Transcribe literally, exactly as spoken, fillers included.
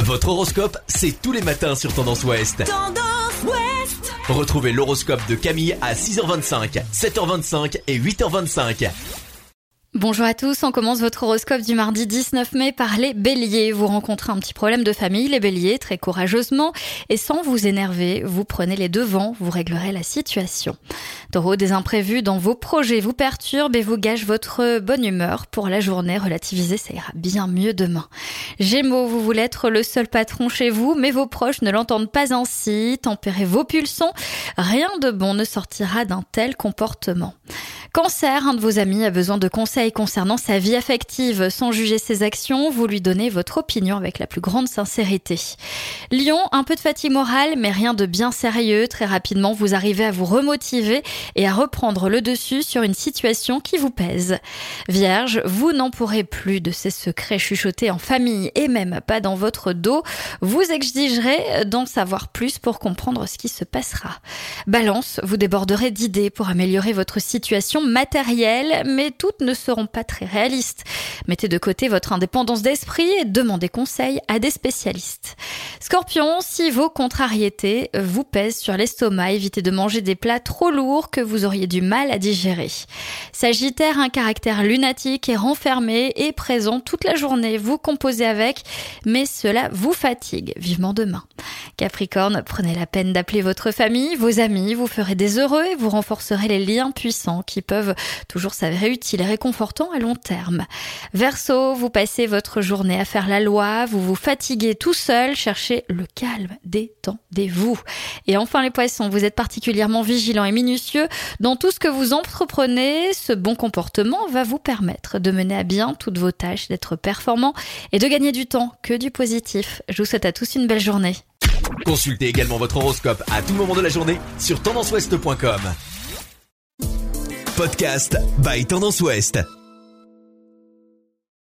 Votre horoscope, c'est tous les matins sur Tendance Ouest. Tendance Ouest. Retrouvez l'horoscope de Camille à six heures vingt-cinq, sept heures vingt-cinq et huit heures vingt-cinq. Bonjour à tous, on commence votre horoscope du mardi dix-neuf mai par les béliers. Vous rencontrez un petit problème de famille, les béliers, très courageusement et sans vous énerver, vous prenez les devants, vous réglerez la situation. Taureau, des imprévus dans vos projets vous perturbent et vous gâchent votre bonne humeur. Pour la journée, relativisez, ça ira bien mieux demain. Gémeaux, vous voulez être le seul patron chez vous, mais vos proches ne l'entendent pas ainsi. Tempérez vos pulsions, rien de bon ne sortira d'un tel comportement. Cancer, un de vos amis a besoin de conseils concernant sa vie affective. Sans juger ses actions, vous lui donnez votre opinion avec la plus grande sincérité. Lion, un peu de fatigue morale, mais rien de bien sérieux. Très rapidement, vous arrivez à vous remotiver et à reprendre le dessus sur une situation qui vous pèse. Vierge, vous n'en pourrez plus de ces secrets chuchotés en famille et même pas dans votre dos. Vous exigerez d'en savoir plus pour comprendre ce qui se passera. Balance, vous déborderez d'idées pour améliorer votre situation matérielle, mais toutes ne seront pas très réalistes. Mettez de côté votre indépendance d'esprit et demandez conseil à des spécialistes. Scorpion, si vos contrariétés vous pèsent sur l'estomac, évitez de manger des plats trop lourds que vous auriez du mal à digérer. Sagittaire, un caractère lunatique et renfermé est présent toute la journée. Vous composez avec, mais cela vous fatigue. Vivement demain. Capricorne, prenez la peine d'appeler votre famille, vos amis, vous ferez des heureux et vous renforcerez les liens puissants qui peuvent toujours s'avérer utiles et réconfortants à long terme. Verseau, vous passez votre journée à faire la loi, vous vous fatiguez tout seul, cherchez le calme, détendez-vous. Et enfin les poissons, vous êtes particulièrement vigilants et minutieux dans tout ce que vous entreprenez. Ce bon comportement va vous permettre de mener à bien toutes vos tâches, d'être performant et de gagner du temps, que du positif. Je vous souhaite à tous une belle journée. Consultez également votre horoscope à tout moment de la journée sur tendance ouest point com. Podcast by Tendance Ouest.